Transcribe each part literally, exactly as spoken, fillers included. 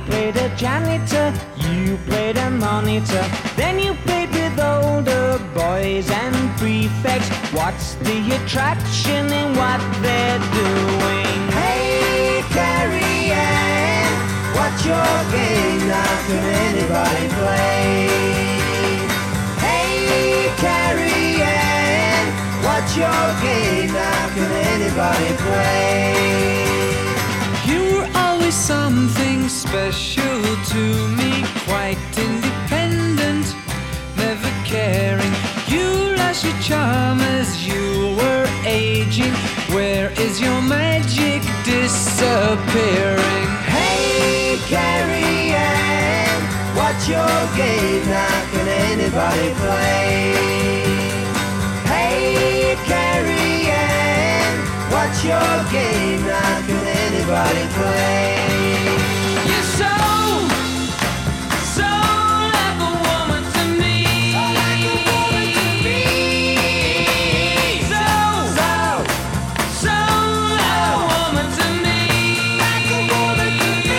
played a janitor, you played a monitor. Then you played with older boys and prefects. What's the attraction in what they're doing? Hey, Carrie Ann, what's your game? Now can anybody play? Hey, Carrie Ann, what's your game? Now can anybody play? You're always something special to me, quite independent, never caring. You lost your charm as you were aging. Where is your magic disappearing? Hey, Carrie Ann, what's your game? Now can anybody play? Hey, Carrie Ann, what's your game? Now can anybody play? You're so, so like a woman to me. So like a woman to me. So, So, so like a woman to me. like a woman to me.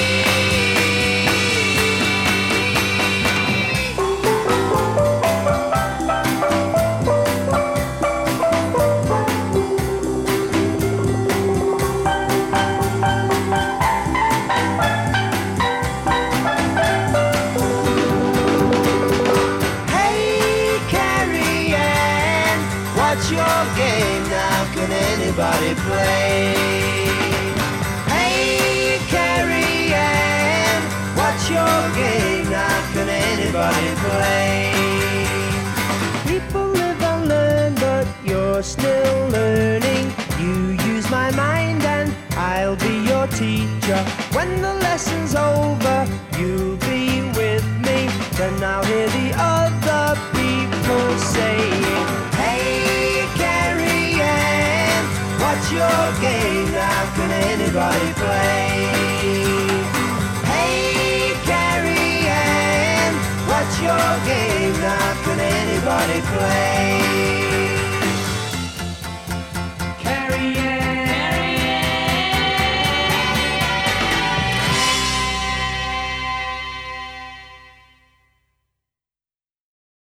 Hey, Carrie Ann, what's your game? Now can anybody play? Hey, Carrie Ann, what's your game? Now can anybody play? People live and learn, but you're still learning. You use my mind and I'll be your teacher. When the lesson's over, you'll be with me. Then I'll hear the other people saying, hey, Carrie Ann, what's your game? Now can anybody play? Hey, Carrie Ann, what's your game? Now can anybody play?